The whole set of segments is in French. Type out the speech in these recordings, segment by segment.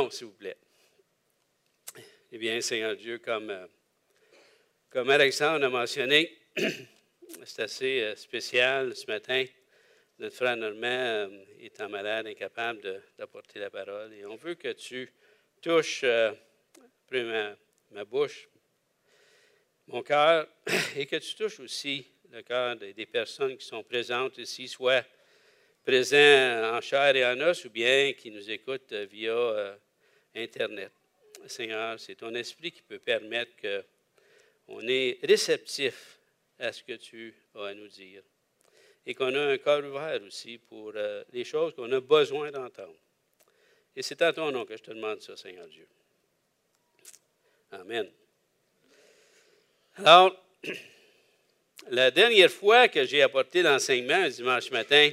nom, s'il vous plaît. Eh bien, Seigneur Dieu, comme Alexandre a mentionné, c'est assez spécial ce matin. Notre frère Normand étant malade, incapable d'apporter la parole. Et on veut que tu touches ma bouche, mon cœur, et que tu touches aussi le cœur des personnes qui sont présentes ici, soit présents en chair et en os, ou bien qui nous écoutent via Internet. Seigneur, c'est ton esprit qui peut permettre qu'on est réceptif à ce que tu as à nous dire. Et qu'on a un cœur ouvert aussi pour les choses qu'on a besoin d'entendre. Et c'est à ton nom que je te demande ça, Seigneur Dieu. Amen. Alors, la dernière fois que j'ai apporté l'enseignement un dimanche matin,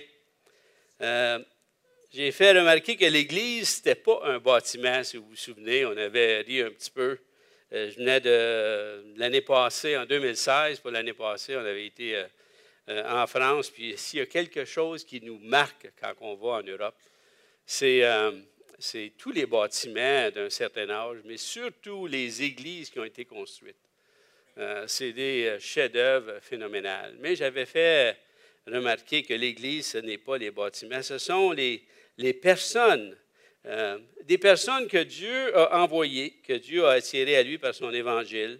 j'ai fait remarquer que l'Église, ce n'était pas un bâtiment, si vous vous souvenez. On avait ri un petit peu. Je venais de l'année passée, en 2016, pour l'année passée, on avait été en France. Puis s'il y a quelque chose qui nous marque quand on va en Europe, c'est tous les bâtiments d'un certain âge, mais surtout les églises qui ont été construites. C'est des chefs-d'œuvre phénoménaux. Mais j'avais fait remarquer que l'Église, ce n'est pas les bâtiments, ce sont les personnes, des personnes que Dieu a envoyées, que Dieu a attirées à lui par son évangile.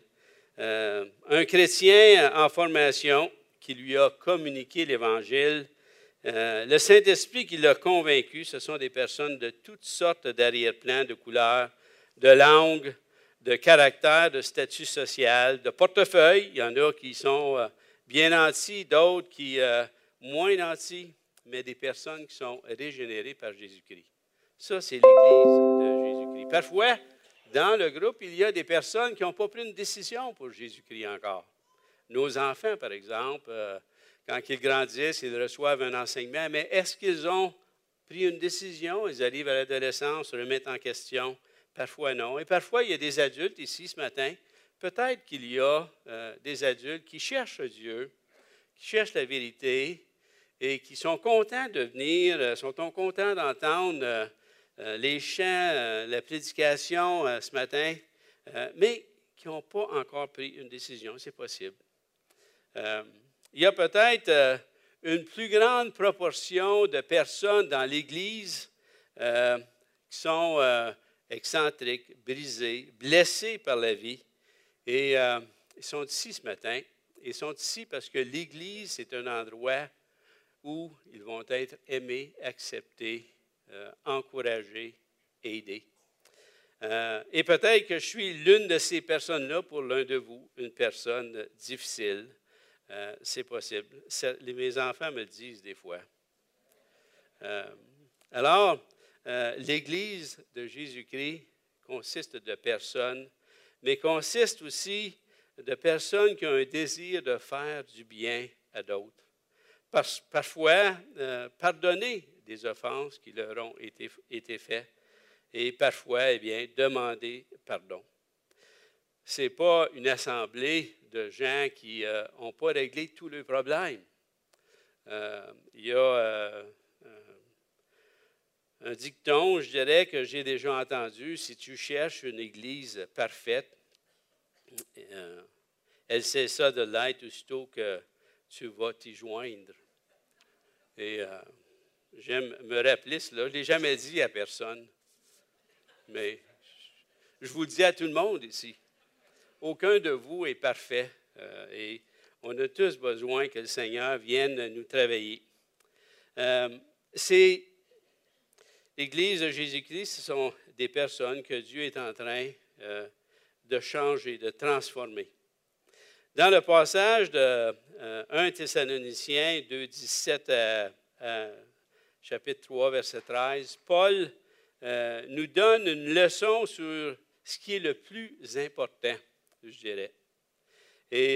Un chrétien en formation qui lui a communiqué l'Évangile, le Saint-Esprit qui l'a convaincu, ce sont des personnes de toutes sortes d'arrière-plans, de couleurs, de langues, de caractère, de statut social, de portefeuille. Il y en a qui sont bien nantis, d'autres qui moins nantis, mais des personnes qui sont régénérées par Jésus-Christ. Ça, c'est l'Église de Jésus-Christ. Parfois, dans le groupe, il y a des personnes qui n'ont pas pris une décision pour Jésus-Christ encore. Nos enfants, par exemple, quand ils grandissent, ils reçoivent un enseignement, mais est-ce qu'ils ont pris une décision? Ils arrivent à l'adolescence, se remettent en question. Parfois non. Et parfois, il y a des adultes ici ce matin. Peut-être qu'il y a des adultes qui cherchent Dieu, qui cherchent la vérité et qui sont contents de venir, sont contents d'entendre les chants, la prédication ce matin, mais qui n'ont pas encore pris une décision. C'est possible. Il y a peut-être une plus grande proportion de personnes dans l'Église qui sont excentriques, brisés, blessés par la vie. Et ils sont ici ce matin. Ils sont ici parce que l'Église, c'est un endroit où ils vont être aimés, acceptés, encouragés, aidés. Et peut-être que je suis l'une de ces personnes-là pour l'un de vous, une personne difficile. C'est possible. Mes enfants me le disent des fois. Alors, l'Église de Jésus-Christ consiste de personnes, mais consiste aussi de personnes qui ont un désir de faire du bien à d'autres. Parfois, pardonner des offenses qui leur ont été faites et parfois, eh bien, demander pardon. Ce n'est pas une assemblée de gens qui n'ont pas réglé tous leurs problèmes. Il y a un dicton, je dirais, que j'ai déjà entendu: si tu cherches une église parfaite, elle cessa de l'être aussitôt que tu vas t'y joindre. Et j'aime me rappeler cela. Je ne l'ai jamais dit à personne, mais je vous le dis à tout le monde ici. Aucun de vous est parfait et on a tous besoin que le Seigneur vienne nous travailler. C'est l'Église de Jésus-Christ, ce sont des personnes que Dieu est en train de changer, de transformer. Dans le passage de 1 Thessaloniciens 2, 17 à chapitre 3, verset 13, Paul nous donne une leçon sur ce qui est le plus important, je dirais. Et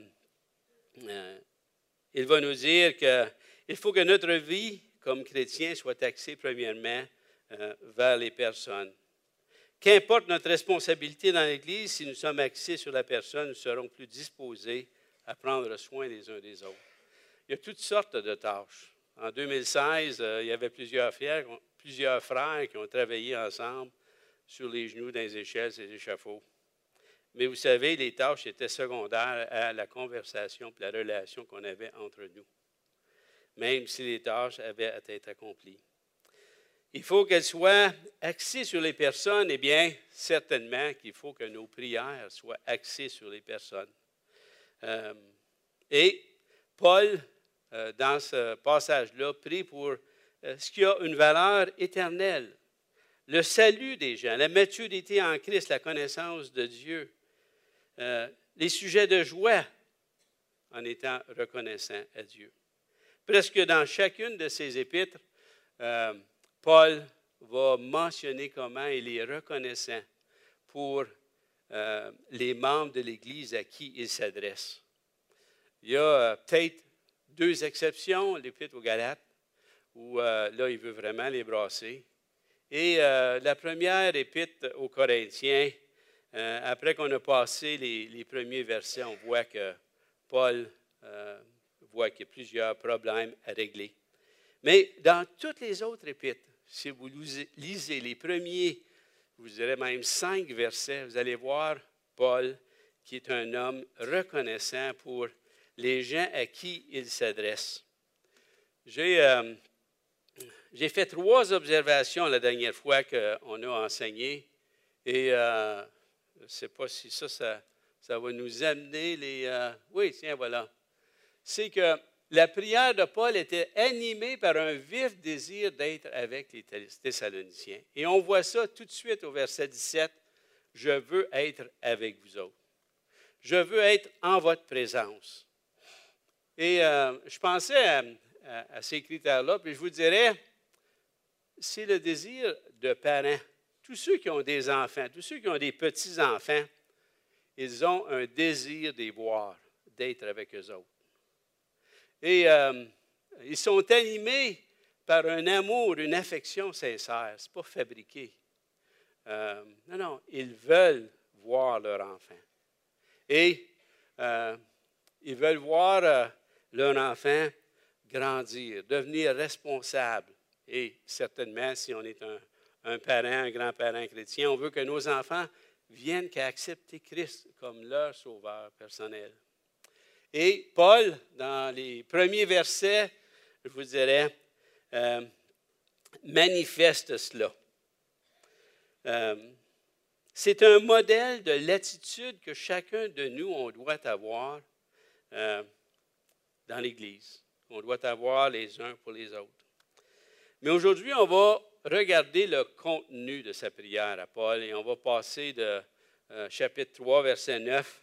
il va nous dire qu'il faut que notre vie comme chrétien soit axée premièrement vers les personnes. Qu'importe notre responsabilité dans l'Église, si nous sommes axés sur la personne, nous serons plus disposés à prendre soin les uns des autres. Il y a toutes sortes de tâches. En 2016, il y avait plusieurs frères qui ont travaillé ensemble sur les genoux, dans les échelles, ces échafauds. Mais vous savez, les tâches étaient secondaires à la conversation et la relation qu'on avait entre nous, même si les tâches avaient à être accomplies. Il faut qu'elles soient axées sur les personnes. Eh bien, certainement qu'il faut que nos prières soient axées sur les personnes. Et Paul, dans ce passage-là, prie pour ce qui a une valeur éternelle. Le salut des gens, la maturité en Christ, la connaissance de Dieu, les sujets de joie en étant reconnaissant à Dieu. Presque dans chacune de ces épîtres, Paul va mentionner comment il est reconnaissant pour les membres de l'Église à qui il s'adresse. Il y a peut-être 2 exceptions, l'Épître aux Galates, où là, il veut vraiment les brasser. Et la première épître aux Corinthiens, après qu'on a passé les premiers versets, on voit que Paul voit qu'il y a plusieurs problèmes à régler. Mais dans toutes les autres épîtres, si vous lisez les premiers, je vous dirais même 5 versets, vous allez voir Paul, qui est un homme reconnaissant pour les gens à qui il s'adresse. J'ai fait 3 observations la dernière fois qu'on a enseigné et je ne sais pas si ça va nous amener oui, tiens, voilà. C'est que la prière de Paul était animée par un vif désir d'être avec les Thessaloniciens. Et on voit ça tout de suite au verset 17. « Je veux être avec vous autres. Je veux être en votre présence. » Et je pensais à ces critères-là, puis je vous dirais, c'est le désir de parents. Tous ceux qui ont des enfants, tous ceux qui ont des petits-enfants, ils ont un désir de les voir, d'être avec eux autres. Et ils sont animés par un amour, une affection sincère. Ce n'est pas fabriqué. Non, ils veulent voir leur enfant. Et ils veulent voir leur enfant grandir, devenir responsable. Et certainement, si on est un parent, un grand-parent chrétien, on veut que nos enfants viennent qu'à accepter Christ comme leur sauveur personnel. Et Paul, dans les premiers versets, je vous dirais, manifeste cela. C'est un modèle de l'attitude que chacun de nous, on doit avoir dans l'Église. On doit avoir les uns pour les autres. Mais aujourd'hui, on va regarder le contenu de sa prière à Paul et on va passer de chapitre 3, verset 9,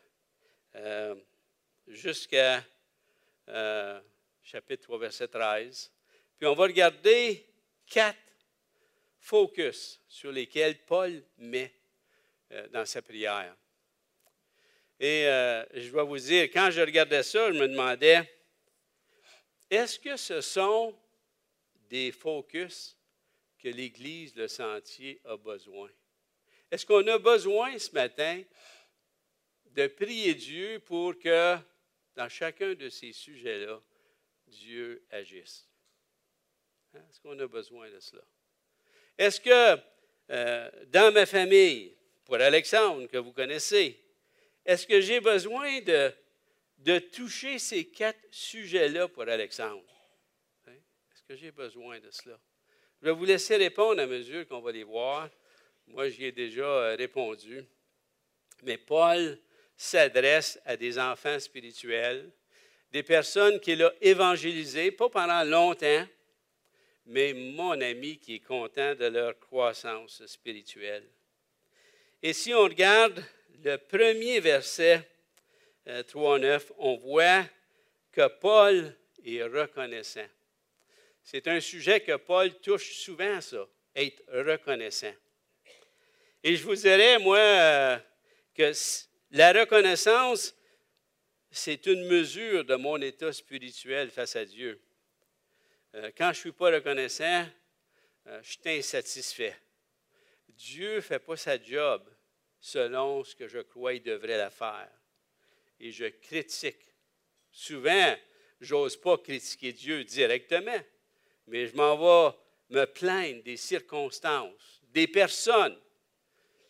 jusqu'à chapitre 3, verset 13. Puis on va regarder 4 focus sur lesquels Paul met dans sa prière. Et je dois vous dire, quand je regardais ça, je me demandais, est-ce que ce sont des focus que l'Église, le Sentier, a besoin? Est-ce qu'on a besoin ce matin de prier Dieu pour que, dans chacun de ces sujets-là, Dieu agisse? Hein? Est-ce qu'on a besoin de cela? Est-ce que dans ma famille, pour Alexandre, que vous connaissez, est-ce que j'ai besoin de toucher ces 4 sujets-là pour Alexandre? Hein? Est-ce que j'ai besoin de cela? Je vais vous laisser répondre à mesure qu'on va les voir. Moi, j'y ai déjà répondu. Mais Paul s'adresse à des enfants spirituels, des personnes qu'il a évangélisées, pas pendant longtemps, mais mon ami qui est content de leur croissance spirituelle. Et si on regarde le premier verset 3-9, on voit que Paul est reconnaissant. C'est un sujet que Paul touche souvent, ça, être reconnaissant. Et je vous dirais, moi, que la reconnaissance, c'est une mesure de mon état spirituel face à Dieu. Quand je ne suis pas reconnaissant, je suis insatisfait. Dieu ne fait pas sa job selon ce que je crois qu'il devrait la faire. Et je critique. Souvent, je n'ose pas critiquer Dieu directement, mais je m'en vais me plaindre des circonstances, des personnes.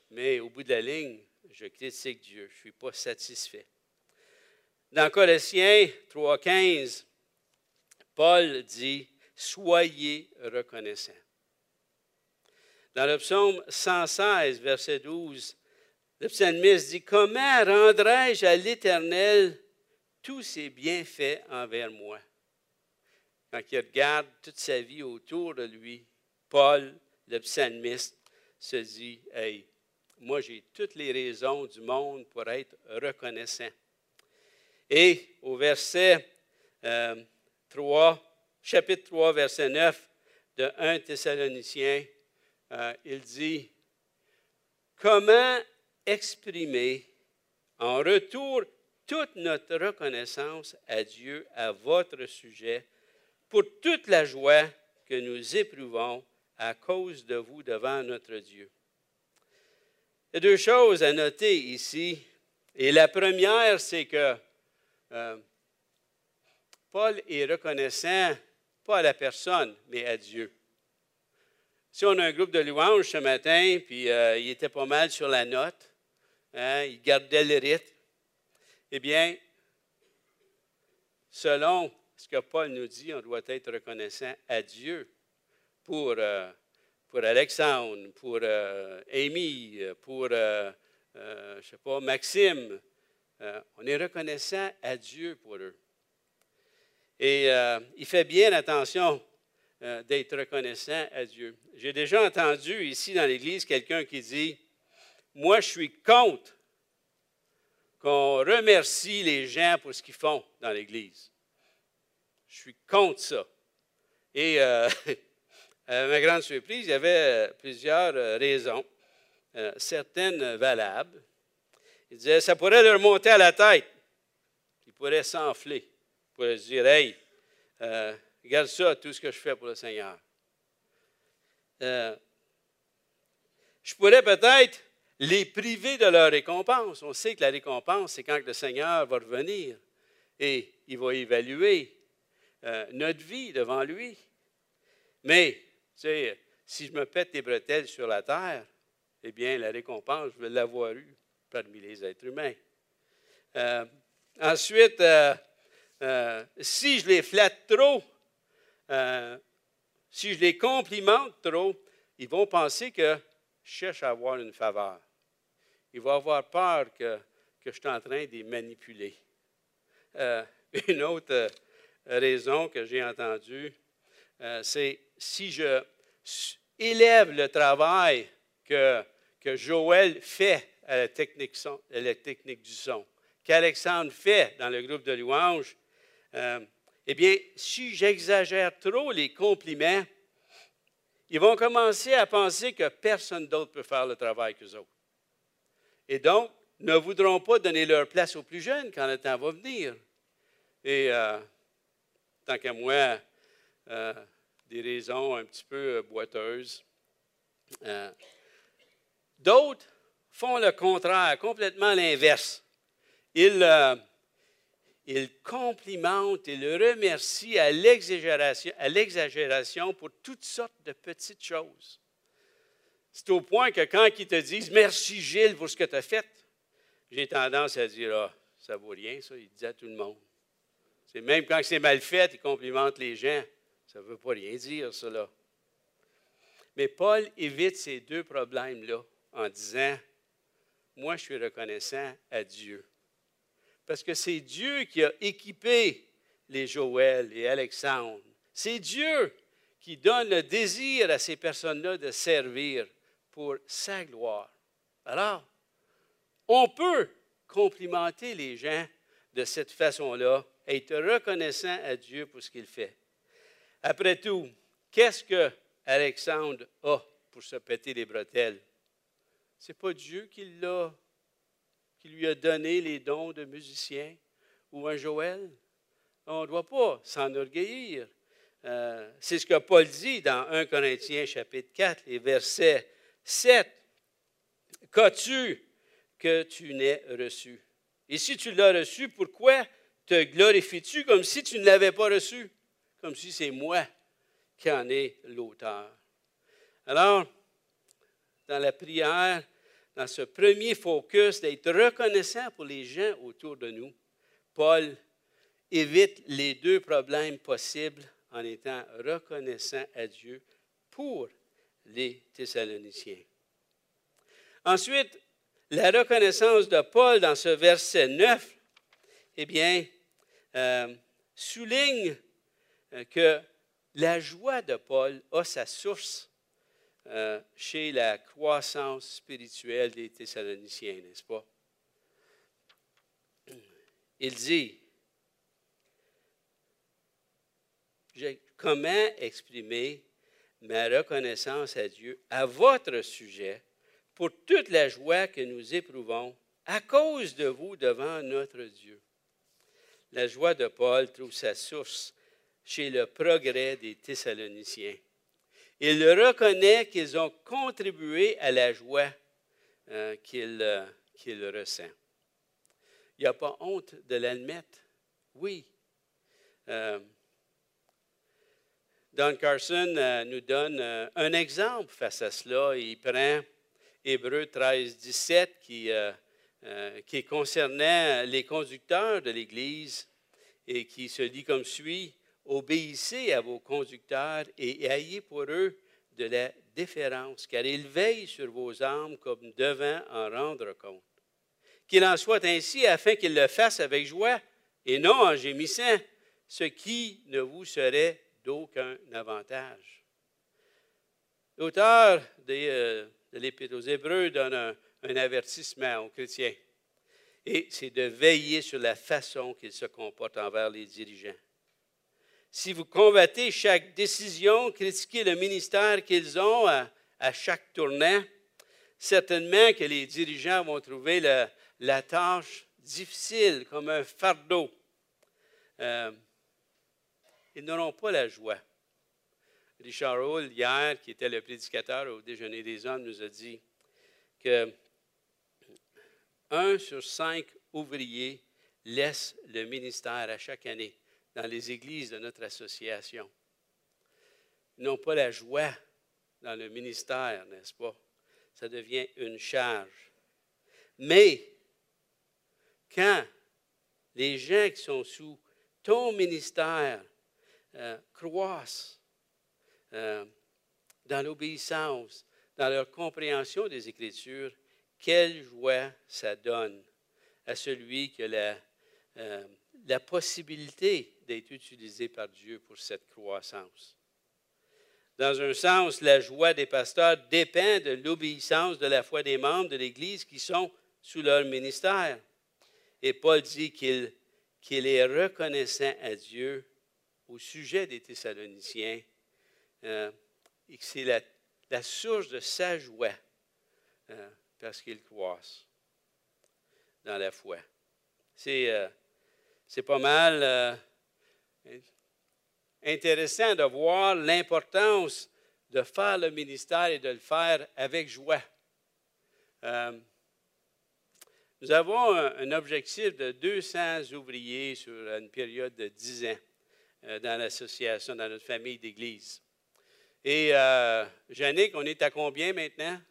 mais au bout de la ligne, je critique Dieu. Je ne suis pas satisfait. Dans Colossiens 3,15, Paul dit « Soyez reconnaissants ». Dans le psaume 116, verset 12, le psalmiste dit « Comment rendrai-je à l'Éternel tous ses bienfaits envers moi? » Quand il regarde toute sa vie autour de lui, Paul, le psalmiste, se dit « Hey, moi j'ai toutes les raisons du monde pour être reconnaissant. » Et au verset 3, chapitre 3, verset 9 de 1 Thessaloniciens, il dit « Comment exprimer en retour toute notre reconnaissance à Dieu à votre sujet pour toute la joie que nous éprouvons à cause de vous devant notre Dieu. » Il y a deux choses à noter ici. Et la première, c'est que Paul est reconnaissant, pas à la personne, mais à Dieu. Si on a un groupe de louanges ce matin, puis il était pas mal sur la note, hein, il gardait le rythme, eh bien, selon ce que Paul nous dit, on doit être reconnaissant à Dieu pour Alexandre, pour Amy, pour, je sais pas, Maxime. On est reconnaissant à Dieu pour eux. Et il fait bien attention d'être reconnaissant à Dieu. J'ai déjà entendu ici dans l'Église quelqu'un qui dit « Moi, je suis contre qu'on remercie les gens pour ce qu'ils font dans l'Église. Je suis contre ça. » Et à ma grande surprise, il y avait plusieurs raisons, certaines valables. Il disait, ça pourrait leur monter à la tête. Ils pourraient s'enfler. Ils pourraient se dire, hey, regarde ça, tout ce que je fais pour le Seigneur. Je pourrais peut-être les priver de leur récompense. On sait que la récompense, c'est quand le Seigneur va revenir et il va évaluer notre vie devant lui. Mais, tu sais, si je me pète les bretelles sur la terre, eh bien, la récompense, je vais l'avoir eue parmi les êtres humains. Ensuite, si je les flatte trop, si je les complimente trop, ils vont penser que je cherche à avoir une faveur. Ils vont avoir peur que je suis en train de les manipuler. Une autre raison que j'ai entendue, c'est si je élève le travail que Joël fait à la technique du son, qu'Alexandre fait dans le groupe de louanges, eh bien, si j'exagère trop les compliments, ils vont commencer à penser que personne d'autre peut faire le travail qu'eux autres. Et donc, ne voudront pas donner leur place aux plus jeunes quand le temps va venir. Et tant qu'à moi, des raisons un petit peu boiteuses. D'autres font le contraire, complètement l'inverse. Ils complimentent, ils remercient à l'exagération pour toutes sortes de petites choses. C'est au point que quand ils te disent « Merci Gilles pour ce que tu as fait », j'ai tendance à dire « Ah, ça vaut rien, ça, il dit à tout le monde. » C'est même quand c'est mal fait, ils complimentent les gens. Ça ne veut pas rien dire, cela. Mais Paul évite ces deux problèmes-là en disant « Moi, je suis reconnaissant à Dieu. » Parce que c'est Dieu qui a équipé les Joël et Alexandre. C'est Dieu qui donne le désir à ces personnes-là de servir pour sa gloire. Alors, on peut complimenter les gens de cette façon-là, être reconnaissant à Dieu pour ce qu'il fait. Après tout, qu'est-ce que Alexandre a pour se péter les bretelles? Ce n'est pas Dieu qui lui a donné les dons de musicien ou un Joël. On ne doit pas s'enorgueillir. C'est ce que Paul dit dans 1 Corinthiens chapitre 4, les versets 7. « Qu'as-tu que tu n'aies reçu? Et si tu l'as reçu, pourquoi te glorifies-tu comme si tu ne l'avais pas reçu? » Comme si c'est moi qui en ai l'auteur. Alors, dans la prière, dans ce premier focus d'être reconnaissant pour les gens autour de nous, Paul évite les deux problèmes possibles en étant reconnaissant à Dieu pour les Thessaloniciens. Ensuite, la reconnaissance de Paul dans ce verset 9, eh bien, souligne que la joie de Paul a sa source chez la croissance spirituelle des Thessaloniciens, n'est-ce pas? Il dit, comment exprimer ma reconnaissance à Dieu à votre sujet pour toute la joie que nous éprouvons à cause de vous devant notre Dieu. La joie de Paul trouve sa source chez le progrès des Thessaloniciens. Il reconnaît qu'ils ont contribué à la joie qu'il ressent. Il n'y a pas honte de l'admettre. Oui. Don Carson nous donne un exemple face à cela. Il prend Hébreux 13, 17 qui concernait les conducteurs de l'Église et qui se dit comme suit. Obéissez à vos conducteurs et ayez pour eux de la déférence, car ils veillent sur vos âmes comme devant en rendre compte. Qu'il en soit ainsi afin qu'ils le fassent avec joie et non en gémissant, ce qui ne vous serait d'aucun avantage. L'auteur de l'Épître aux Hébreux donne un avertissement aux chrétiens, et c'est de veiller sur la façon qu'ils se comportent envers les dirigeants. Si vous combattez chaque décision, critiquez le ministère qu'ils ont à chaque tournant, certainement que les dirigeants vont trouver la tâche difficile, comme un fardeau. Ils n'auront pas la joie. Richard Rolle, hier, qui était le prédicateur au déjeuner des hommes, nous a dit que 1 sur 5 ouvriers laissent le ministère à chaque année dans les églises de notre association. Ils n'ont pas la joie dans le ministère, n'est-ce pas? Ça devient une charge. Mais quand les gens qui sont sous ton ministère croissent dans l'obéissance, dans leur compréhension des Écritures, quelle joie ça donne à celui qui a la possibilité d'être utilisé par Dieu pour cette croissance. Dans un sens, la joie des pasteurs dépend de l'obéissance de la foi des membres de l'Église qui sont sous leur ministère. Et Paul dit qu'il est reconnaissant à Dieu au sujet des Thessaloniciens et que c'est la source de sa joie parce qu'ils croissent dans la foi. C'est pas mal intéressant de voir l'importance de faire le ministère et de le faire avec joie. Nous avons un objectif de 200 ouvriers sur une période de 10 ans dans l'association, dans notre famille d'église. Et Yannick, on est à combien maintenant?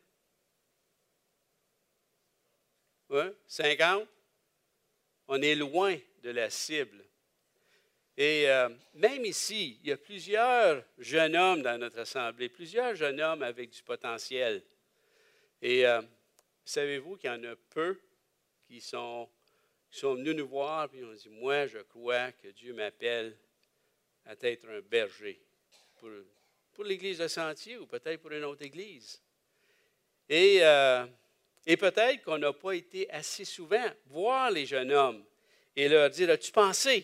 Oui, 50? On est loin de la cible. Et même ici, il y a plusieurs jeunes hommes dans notre assemblée, plusieurs jeunes hommes avec du potentiel. Et savez-vous qu'il y en a peu qui sont venus nous voir et ont dit, moi, je crois que Dieu m'appelle à être un berger pour l'Église de Sentier ou peut-être pour une autre Église. Et peut-être qu'on n'a pas été assez souvent voir les jeunes hommes et leur dire, as-tu pensé?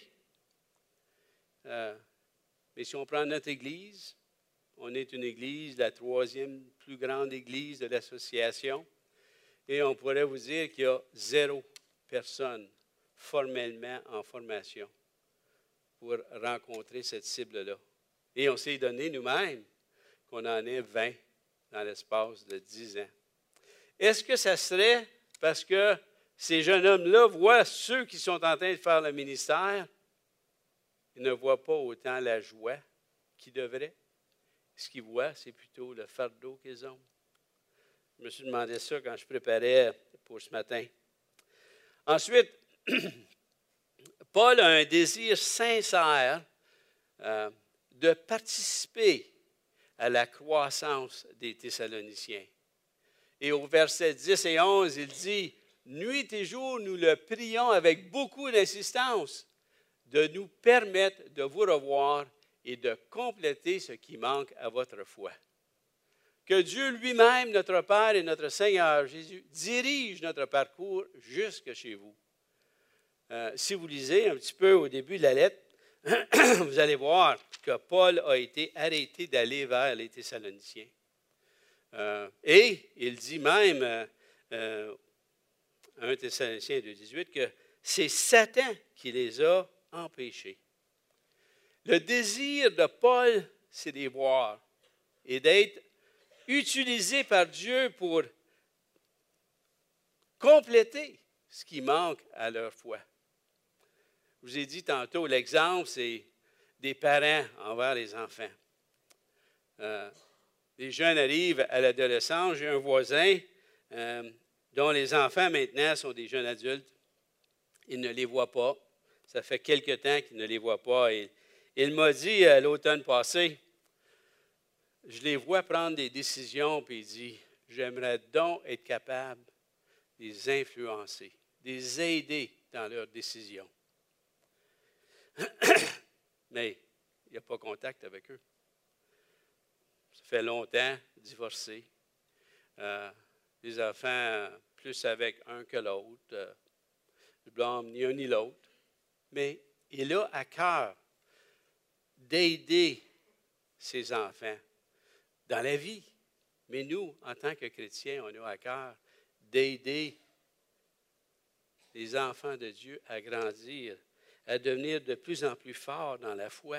Mais si on prend notre Église, on est une Église, la 3e plus grande Église de l'association, et on pourrait vous dire qu'il y a 0 personne formellement en formation pour rencontrer cette cible-là. Et on s'est donné nous-mêmes qu'on en ait 20 dans l'espace de 10 ans. Est-ce que ça serait parce que ces jeunes hommes-là voient ceux qui sont en train de faire le ministère, ils ne voient pas autant la joie qu'ils devraient? Ce qu'ils voient, c'est plutôt le fardeau qu'ils ont. Je me suis demandé ça quand je préparais pour ce matin. Ensuite, Paul a un désir sincère de participer à la croissance des Thessaloniciens. Et au verset 10 et 11, il dit, « Nuit et jour, nous le prions avec beaucoup d'insistance de nous permettre de vous revoir et de compléter ce qui manque à votre foi. Que Dieu lui-même, notre Père et notre Seigneur Jésus, dirige notre parcours jusque chez vous. » Si vous lisez un petit peu au début de la lettre, vous allez voir que Paul a été arrêté d'aller vers les Thessaloniciens. Et il dit même, 1 Thessaloniciens 2,18, que c'est Satan qui les a empêchés. Le désir de Paul, c'est de les voir et d'être utilisé par Dieu pour compléter ce qui manque à leur foi. Je vous ai dit tantôt, l'exemple, c'est des parents envers les enfants. Les jeunes arrivent à l'adolescence. J'ai un voisin dont les enfants maintenant sont des jeunes adultes. Il ne les voit pas. Ça fait quelque temps qu'il ne les voit pas. Et il m'a dit l'automne passé, je les vois prendre des décisions, puis il dit, j'aimerais donc être capable de les influencer, de les aider dans leurs décisions. Mais il n'y a pas contact avec eux. Ça fait longtemps, divorcé. Les enfants, plus avec un que l'autre. Je blâme ni un ni l'autre. Mais il a à cœur d'aider ses enfants dans la vie. Mais nous, en tant que chrétiens, on a à cœur d'aider les enfants de Dieu à grandir, à devenir de plus en plus forts dans la foi.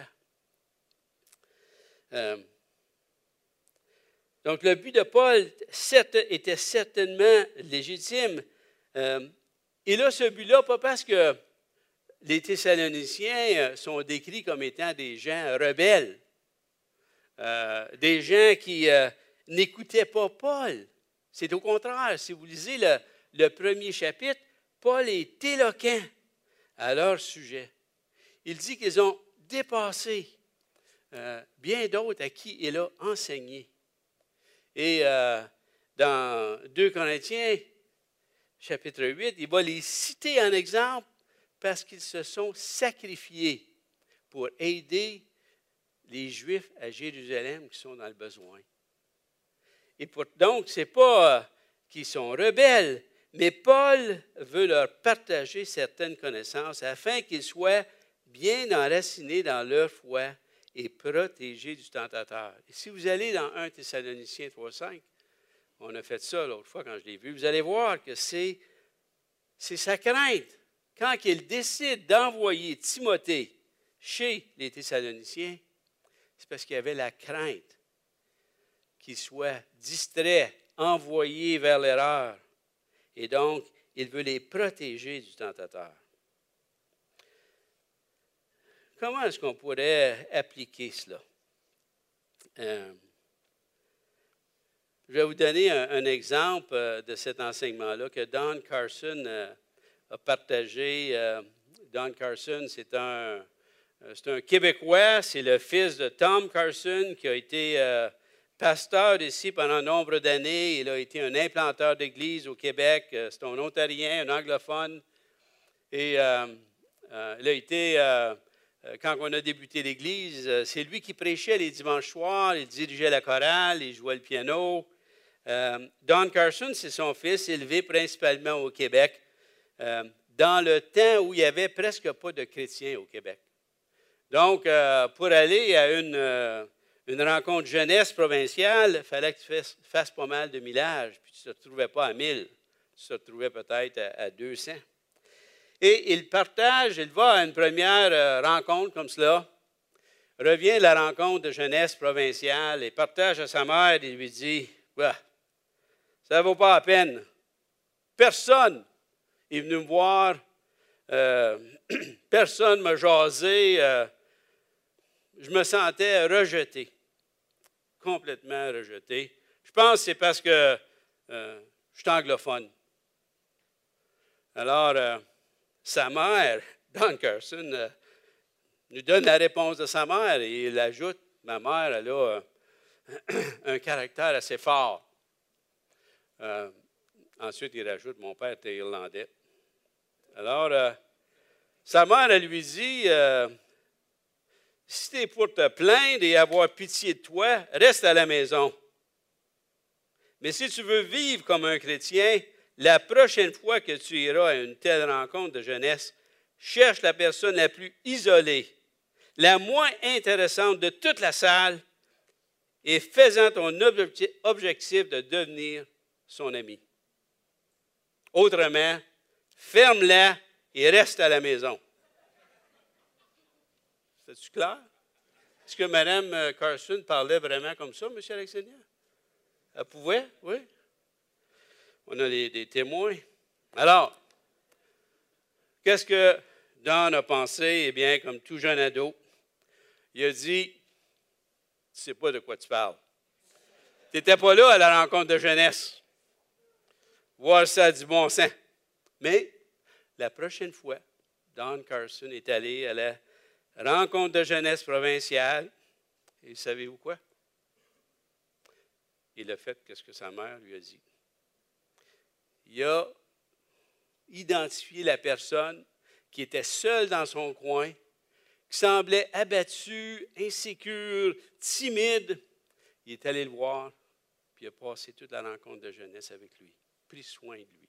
Donc, le but de Paul était certainement légitime. Il a ce but-là, pas parce que les Thessaloniciens sont décrits comme étant des gens rebelles, des gens qui n'écoutaient pas Paul. C'est au contraire, si vous lisez le premier chapitre, Paul est éloquent à leur sujet. Il dit qu'ils ont dépassé bien d'autres à qui il a enseigné. Et dans 2 Corinthiens, chapitre 8, il va les citer en exemple parce qu'ils se sont sacrifiés pour aider les Juifs à Jérusalem qui sont dans le besoin. Et donc, ce n'est pas qu'ils sont rebelles, mais Paul veut leur partager certaines connaissances afin qu'ils soient bien enracinés dans leur foi et protégés du tentateur. Et si vous allez dans 1 Thessaloniciens 3,5, on a fait ça l'autre fois quand je l'ai vu, vous allez voir que c'est sa crainte. Quand il décide d'envoyer Timothée chez les Thessaloniciens, c'est parce qu'il y avait la crainte qu'il soit distrait, envoyé vers l'erreur. Et donc, il veut les protéger du tentateur. Comment est-ce qu'on pourrait appliquer cela? Je vais vous donner un exemple de cet enseignement-là que Don Carson a partagé. Don Carson, c'est un Québécois, c'est le fils de Tom Carson qui a été pasteur ici pendant nombre d'années. Il a été un implanteur d'église au Québec. C'est un Ontarien, un anglophone. Et il a été, quand on a débuté l'église, c'est lui qui prêchait les dimanches soirs, il dirigeait la chorale, il jouait le piano. Don Carson, c'est son fils, élevé principalement au Québec, dans le temps où il n'y avait presque pas de chrétiens au Québec. Donc, pour aller à une rencontre jeunesse provinciale, il fallait que tu fasses pas mal de millages, puis tu ne te retrouvais pas à 1000, tu te retrouvais peut-être à 200. Et il va à une première rencontre comme cela, revient de la rencontre de jeunesse provinciale et partage à sa mère et lui dit, ouais, ça ne vaut pas la peine. Personne est venu me voir, personne ne m'a jasé, je me sentais rejeté, complètement rejeté. Je pense que c'est parce que je suis anglophone. Alors, sa mère, Don Carson, nous donne la réponse de sa mère et il ajoute, ma mère, elle a un caractère assez fort. Ensuite, il rajoute, mon père était irlandais. Alors, sa mère, elle lui dit, si tu es pour te plaindre et avoir pitié de toi, reste à la maison. Mais si tu veux vivre comme un chrétien, la prochaine fois que tu iras à une telle rencontre de jeunesse, cherche la personne la plus isolée, la moins intéressante de toute la salle et fais-en ton objectif de devenir son ami. Autrement, ferme-la et reste à la maison. C'est-tu clair? Est-ce que Mme Carson parlait vraiment comme ça, M. Alexandria? Elle pouvait, oui. On a des témoins. Alors, qu'est-ce que Don a pensé? Eh bien, comme tout jeune ado, il a dit, tu ne sais pas de quoi tu parles. Tu n'étais pas là à la rencontre de jeunesse. Voir ça a du bon sens. Mais la prochaine fois, Don Carson est allé à la rencontre de jeunesse provinciale. Et savez-vous quoi? Il a fait ce que sa mère lui a dit. Il a identifié la personne qui était seule dans son coin, qui semblait abattue, insécure, timide. Il est allé le voir, puis il a passé toute la rencontre de jeunesse avec lui, pris soin de lui.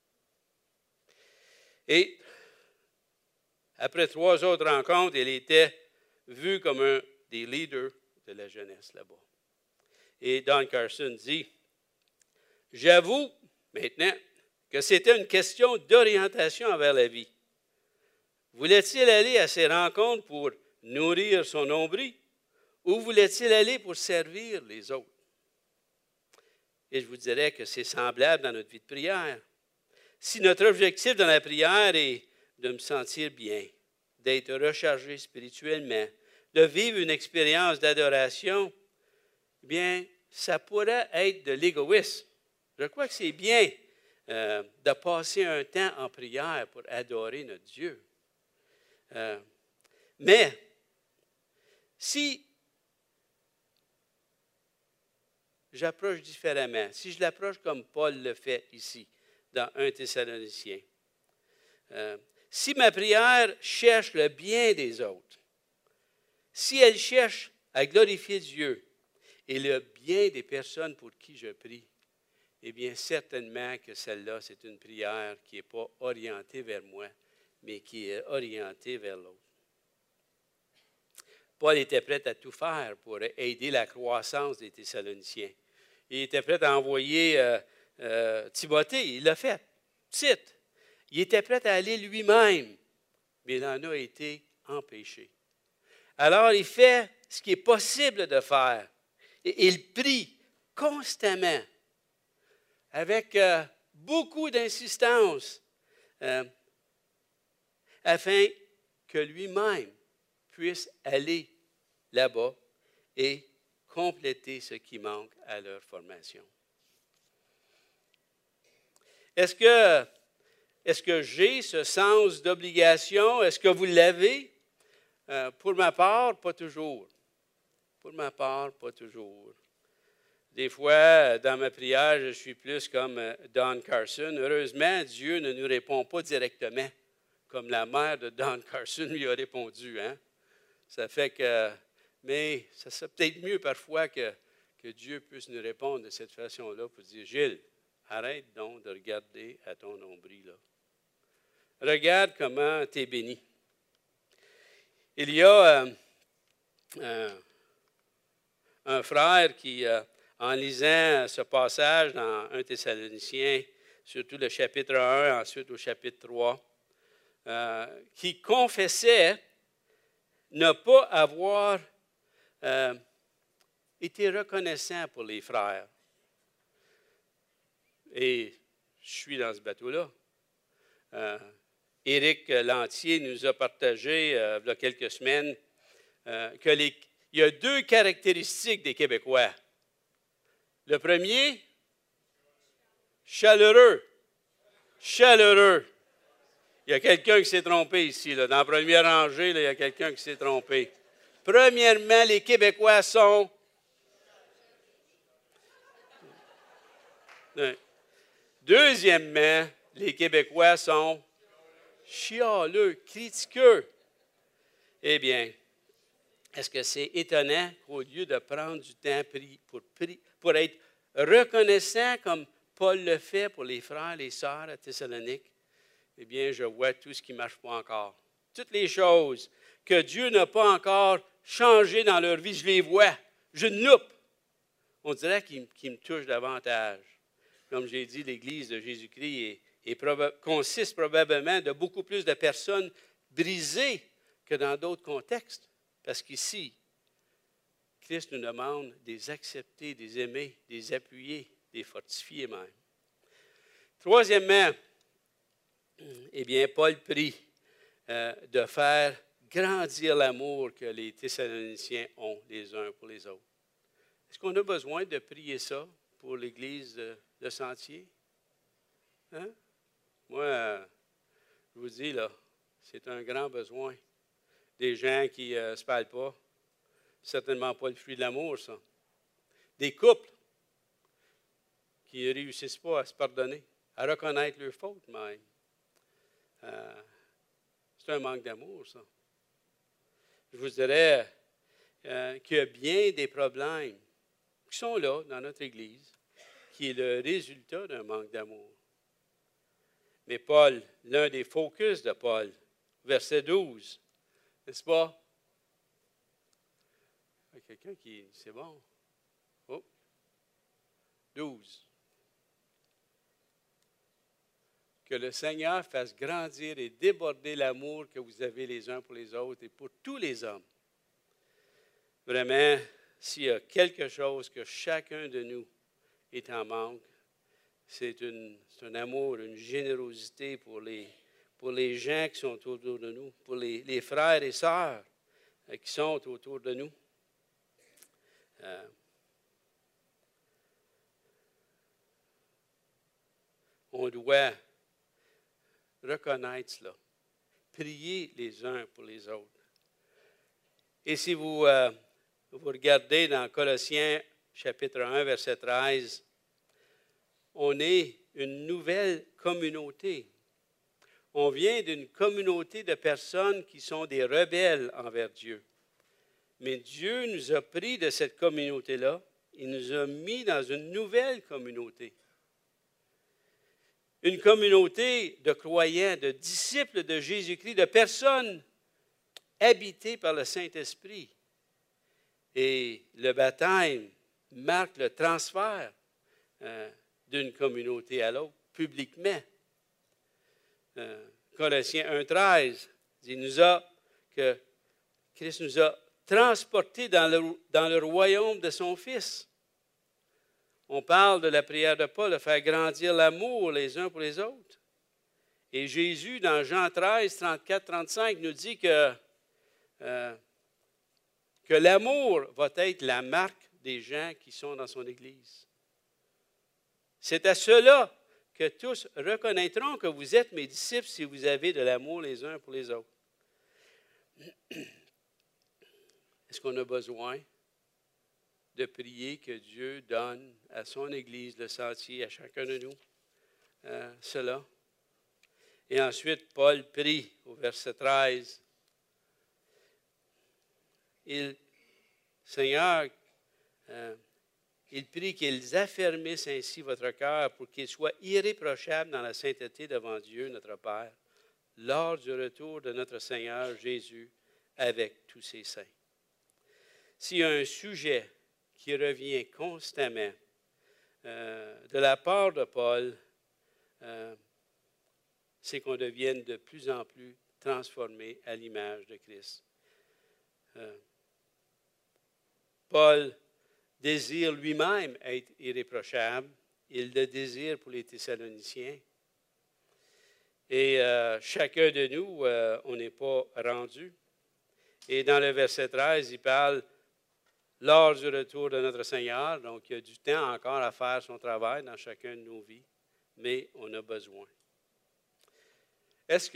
Et après 3 autres rencontres, il était vu comme un des leaders de la jeunesse là-bas. Et Don Carson dit, « J'avoue maintenant que c'était une question d'orientation envers la vie. Voulait-il aller à ces rencontres pour nourrir son nombril ou voulait-il aller pour servir les autres? » Et je vous dirais que c'est semblable dans notre vie de prière. Si notre objectif dans la prière est de me sentir bien, d'être rechargé spirituellement, de vivre une expérience d'adoration, eh bien, ça pourrait être de l'égoïsme. Je crois que c'est bien de passer un temps en prière pour adorer notre Dieu. Mais, si j'approche différemment, si je l'approche comme Paul le fait ici, dans 1 Thessaloniciens, si ma prière cherche le bien des autres, si elle cherche à glorifier Dieu et le bien des personnes pour qui je prie, eh bien, certainement que celle-là, c'est une prière qui n'est pas orientée vers moi, mais qui est orientée vers l'autre. Paul était prêt à tout faire pour aider la croissance des Thessaloniciens. Il était prêt à envoyer Timothée, il l'a fait. Tite, il était prêt à aller lui-même, mais il en a été empêché. Alors, il fait ce qui est possible de faire. Et il prie constamment, avec beaucoup d'insistance, afin que lui-même puisse aller là-bas et compléter ce qui manque à leur formation. Est-ce que j'ai ce sens d'obligation? Est-ce que vous l'avez? Pour ma part, pas toujours. Pour ma part, pas toujours. Des fois, dans ma prière, je suis plus comme Don Carson. Heureusement, Dieu ne nous répond pas directement, comme la mère de Don Carson lui a répondu. Hein? Ça fait que, mais ça serait peut-être mieux parfois que Dieu puisse nous répondre de cette façon-là pour dire, Gilles, arrête donc de regarder à ton nombril. Là. Regarde comment tu es béni. Il y a un frère qui, en lisant ce passage dans 1 Thessaloniciens, surtout le chapitre 1, ensuite au chapitre 3, qui confessait ne pas avoir été reconnaissant pour les frères. Et je suis dans ce bateau-là. Éric Lantier nous a partagé, il y a quelques semaines, qu'il y a 2 caractéristiques des Québécois. Le premier, Chaleureux. Chaleureux. Il y a quelqu'un qui s'est trompé ici. Là. Dans la première rangée, là, il y a quelqu'un qui s'est trompé. Premièrement, les Québécois sont... Deuxièmement, les Québécois sont chialeux, critiqueux. Eh bien, est-ce que c'est étonnant qu'au lieu de prendre du temps pour être reconnaissant comme Paul le fait pour les frères et les sœurs à Thessalonique, eh bien, je vois tout ce qui ne marche pas encore. Toutes les choses que Dieu n'a pas encore changées dans leur vie, je les vois. Je loupe. On dirait qu'ils me touchent davantage. Comme j'ai dit, l'Église de Jésus-Christ consiste probablement de beaucoup plus de personnes brisées que dans d'autres contextes. Parce qu'ici, Christ nous demande de les accepter, de les aimer, de les appuyer, de les fortifier même. Troisièmement, eh bien, Paul prie de faire grandir l'amour que les Thessaloniciens ont les uns pour les autres. Est-ce qu'on a besoin de prier ça pour l'Église de Sentier? Hein? Moi, je vous dis, là, c'est un grand besoin. Des gens qui ne se parlent pas, certainement pas le fruit de l'amour, ça. Des couples qui ne réussissent pas à se pardonner, à reconnaître leurs fautes même. C'est un manque d'amour, ça. Je vous dirais qu'il y a bien des problèmes qui sont là dans notre Église, qui est le résultat d'un manque d'amour. Mais Paul, l'un des focus de Paul, verset 12, n'est-ce pas? Il y a quelqu'un qui... C'est bon. Oh. 12. Que le Seigneur fasse grandir et déborder l'amour que vous avez les uns pour les autres et pour tous les hommes. Vraiment, s'il y a quelque chose que chacun de nous est en manque, c'est un amour, une générosité pour les gens qui sont autour de nous, pour les frères et sœurs qui sont autour de nous. On doit reconnaître cela, prier les uns pour les autres. Et si vous regardez dans Colossiens chapitre 1, verset 13, on est une nouvelle communauté. On vient d'une communauté de personnes qui sont des rebelles envers Dieu. Mais Dieu nous a pris de cette communauté-là et nous a mis dans une nouvelle communauté. Une communauté de croyants, de disciples de Jésus-Christ, de personnes habitées par le Saint-Esprit. Et le baptême marque le transfert d'une communauté à l'autre, publiquement. Colossiens 1,13 dit que Christ nous a transportés dans le royaume de son Fils. On parle de la prière de Paul, de faire grandir l'amour les uns pour les autres. Et Jésus, dans Jean 13, 34, 35, nous dit que l'amour va être la marque des gens qui sont dans son Église. C'est à cela que tous reconnaîtront que vous êtes mes disciples si vous avez de l'amour les uns pour les autres. Est-ce qu'on a besoin de prier que Dieu donne à son Église, le sentier, à chacun de nous, cela? Et ensuite, Paul prie au verset 13. Seigneur, il prie qu'ils affermissent ainsi votre cœur pour qu'il soit irréprochable dans la sainteté devant Dieu, notre Père, lors du retour de notre Seigneur Jésus avec tous ses saints. S'il y a un sujet qui revient constamment de la part de Paul, c'est qu'on devienne de plus en plus transformé à l'image de Christ. Paul désire lui-même être irréprochable. Il le désire pour les Thessaloniciens. Et chacun de nous, on n'est pas rendu. Et dans le verset 13, il parle lors du retour de notre Seigneur. Donc, il y a du temps encore à faire son travail dans chacun de nos vies. mais on a besoin. Est-ce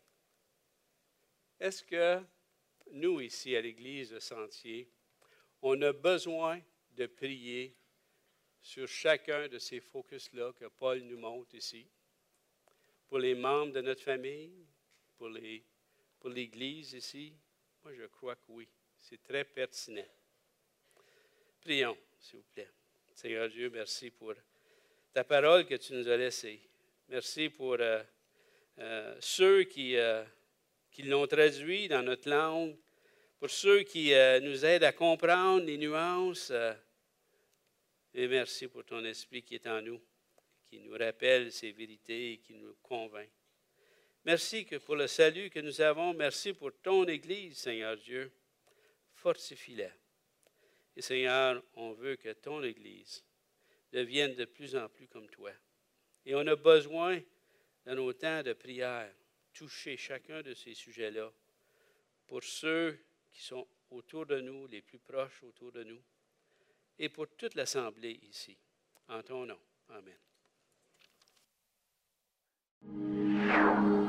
que nous, ici, à l'Église de Sentier, on a besoin de prier sur chacun de ces focus-là que Paul nous montre ici, pour les membres de notre famille, pour l'Église ici? Moi, je crois que oui. C'est très pertinent. Prions, s'il vous plaît. Seigneur Dieu, merci pour ta parole que tu nous as laissée. Merci pour ceux qui l'ont traduit dans notre langue, pour ceux qui nous aident à comprendre les nuances. Et merci pour ton esprit qui est en nous, qui nous rappelle ces vérités et qui nous convainc. Merci que pour le salut que nous avons. Merci pour ton Église, Seigneur Dieu. Fortifie-la. Et Seigneur, on veut que ton Église devienne de plus en plus comme toi. Et on a besoin, dans nos temps de prière, toucher chacun de ces sujets-là pour ceux qui sont autour de nous, les plus proches autour de nous, et pour toute l'Assemblée ici. En ton nom. Amen.